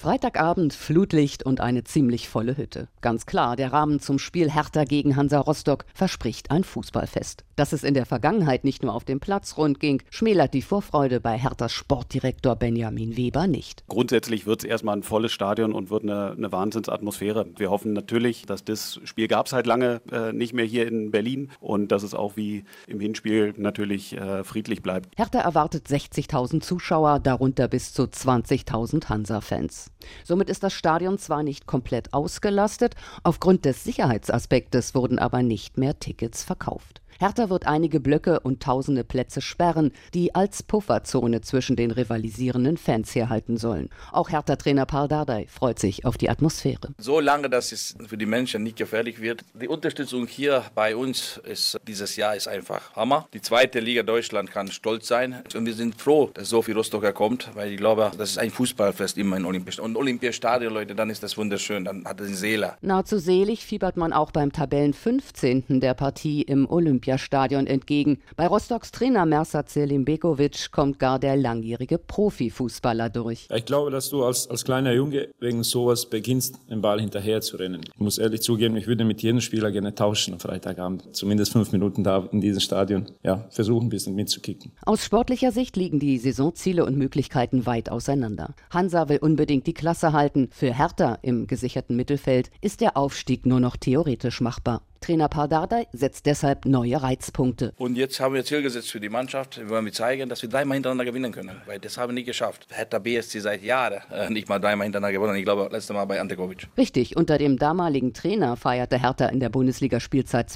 Freitagabend, Flutlicht und eine ziemlich volle Hütte. Ganz klar, der Rahmen zum Spiel Hertha gegen Hansa Rostock verspricht ein Fußballfest. Dass es in der Vergangenheit nicht nur auf dem Platz rund ging, schmälert die Vorfreude bei Herthas Sportdirektor Benjamin Weber nicht. Grundsätzlich wird es erstmal ein volles Stadion und wird eine Wahnsinnsatmosphäre. Wir hoffen natürlich, dass das Spiel gab es halt lange nicht mehr hier in Berlin und dass es auch wie im Hinspiel natürlich friedlich bleibt. Hertha erwartet 60.000 Zuschauer, darunter bis zu 20.000 Hansa-Fans. Somit ist das Stadion zwar nicht komplett ausgelastet, aufgrund des Sicherheitsaspektes wurden aber nicht mehr Tickets verkauft. Hertha wird einige Blöcke und tausende Plätze sperren, die als Pufferzone zwischen den rivalisierenden Fans herhalten sollen. Auch Hertha-Trainer Pál Dardai freut sich auf die Atmosphäre. Solange dass es für die Menschen nicht gefährlich wird. Die Unterstützung hier bei uns dieses Jahr ist einfach Hammer. Die zweite Liga Deutschland kann stolz sein. Und wir sind froh, dass so viel Rostocker kommt, weil ich glaube, das ist ein Fußballfest immer in Olympiastadion. Und Olympiastadion, Leute, dann ist das wunderschön, dann hat es eine Seele. Nahezu selig fiebert man auch beim Tabellen 15. der Partie im Olympiastadion entgegen. Bei Rostocks Trainer Mersat Selimbegovic kommt gar der langjährige Profifußballer durch. Ich glaube, dass du als kleiner Junge wegen sowas beginnst, den Ball hinterher zu rennen. Ich muss ehrlich zugeben, ich würde mit jedem Spieler gerne tauschen am Freitagabend. Zumindest 5 Minuten da in diesem Stadion. Ja, versuchen ein bisschen mitzukicken. Aus sportlicher Sicht liegen die Saisonziele und Möglichkeiten weit auseinander. Hansa will unbedingt die Klasse halten. Für Hertha im gesicherten Mittelfeld ist der Aufstieg nur noch theoretisch machbar. Trainer Pál Dardai setzt deshalb neue Reizpunkte. Und jetzt haben wir Ziel gesetzt für die Mannschaft. Wir wollen zeigen, dass wir 3-mal hintereinander gewinnen können. Weil das haben wir nicht geschafft. Hertha BSC seit Jahren nicht mal 3-mal hintereinander gewonnen. Ich glaube, letztes Mal bei Ante Govic. Richtig, unter dem damaligen Trainer feierte Hertha in der Bundesligaspielzeit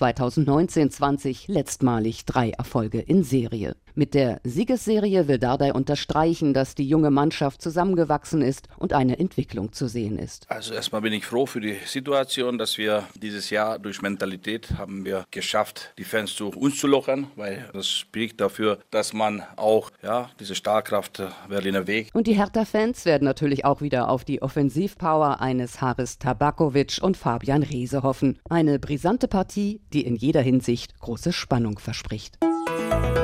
2019-20 letztmalig 3 Erfolge in Serie. Mit der Siegesserie will Dardai unterstreichen, dass die junge Mannschaft zusammengewachsen ist und eine Entwicklung zu sehen ist. Also erstmal bin ich froh für die Situation, dass wir dieses Jahr durch Mentalität haben wir geschafft, die Fans zu uns zu locken, weil das spricht dafür, dass man auch diese Stahlkraft Berliner Weg. Und die Hertha-Fans werden natürlich auch wieder auf die Offensivpower eines Haris Tabakovic und Fabian Reese hoffen. Eine brisante Partie, die in jeder Hinsicht große Spannung verspricht.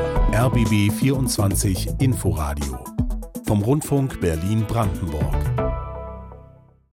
RBB 24 Inforadio vom Rundfunk Berlin-Brandenburg.